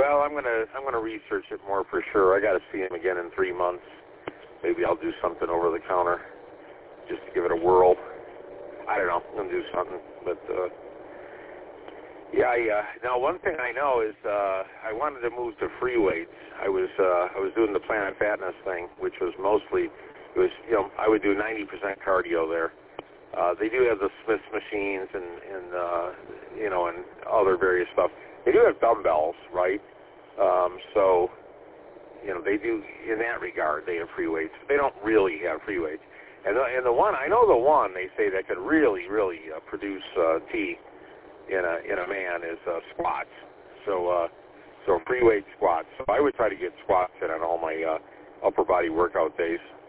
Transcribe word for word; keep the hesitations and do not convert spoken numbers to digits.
Well, I'm gonna I'm gonna research it more for sure. I got to see him again in three months. Maybe I'll do something over the counter just to give it a whirl. I don't know. I'm gonna do something, but uh, yeah. I, uh, now, one thing I know is uh, I wanted to move to free weights. I was uh, I was doing the Planet Fatness thing, which was mostly it was you know I would do ninety percent cardio there. Uh, they do have the Smiths machines and and uh, you know and other various stuff. They do have dumbbells, right? Um, so, you know, they do, in that regard, they have free weights. They don't really have free weights. And the, and the one, I know the one they say that could really, really uh, produce uh, T in a in a man is uh, squats. So, uh, so free weight squats. So I would try to get squats in on all my uh, upper body workout days.